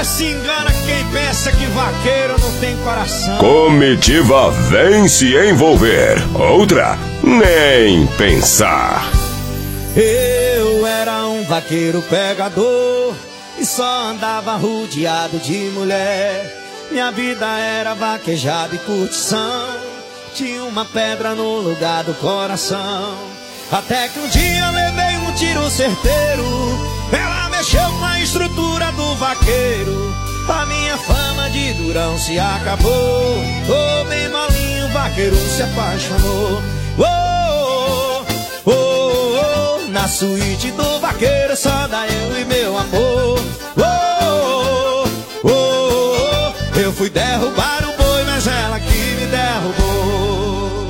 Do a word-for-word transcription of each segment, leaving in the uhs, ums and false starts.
É, se engana quem pensa que vaqueiro não tem coração. Comitiva vem se envolver. Outra, nem pensar. Eu era um vaqueiro pegador e só andava rodeado de mulher. Minha vida era vaquejada e curtição. Tinha uma pedra no lugar do coração. Até que um dia levei um tiro certeiro. Ela mexeu com a estrutura do vaqueiro. A minha fama de durão se acabou. Oh, bem molinho, o vaqueiro se apaixonou. Oh, oh, oh, oh, na suíte do vaqueiro só dá eu e meu amor. Oh, oh, oh, oh, eu fui derrubar o boi, mas ela que me derrubou.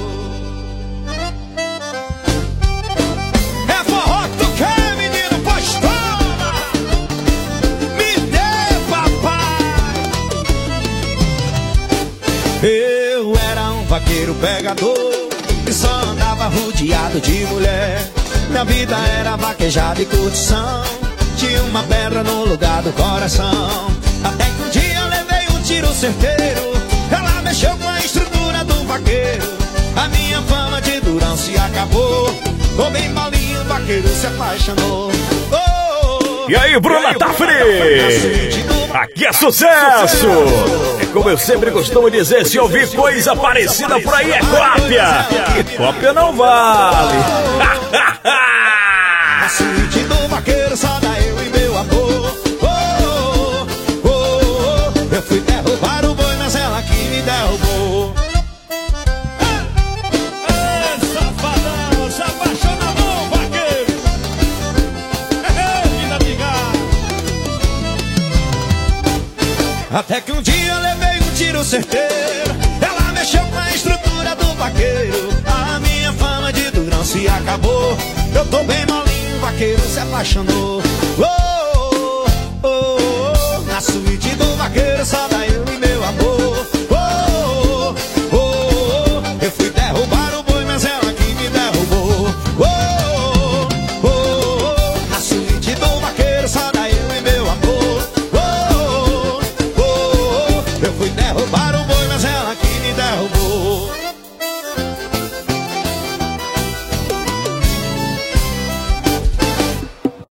Eu era um vaqueiro pegador e só andava rodeado de mulher. Minha vida era vaquejada e curtição. Tinha uma pedra no lugar do coração. Até que um dia levei um tiro certeiro. Ela mexeu com a estrutura do vaqueiro. A minha fama de durão se acabou. Tô bem molinho, o vaqueiro se apaixonou. Oh, e aí, Bruna Tafri? Aqui é sucesso! É como eu sempre costumo dizer, se ouvir coisa parecida por aí é cópia! E cópia não vale! A suíte do vaqueiro só dá eu e meu amor. Oh, oh, oh, oh. Eu fui derrubar o boi, mas ela que me derrubou. Ei, safadão, se apaixona não, vaqueiro. Ei, vida amiga. Até que um dia levei um tiro certeiro. Ela mexeu com a estrutura do vaqueiro. A minha fama de durão se acabou. Eu tô bem molinho, o vaqueiro se apaixonou. Oh, oh, oh, oh, na suíte do vaqueiro só dá eu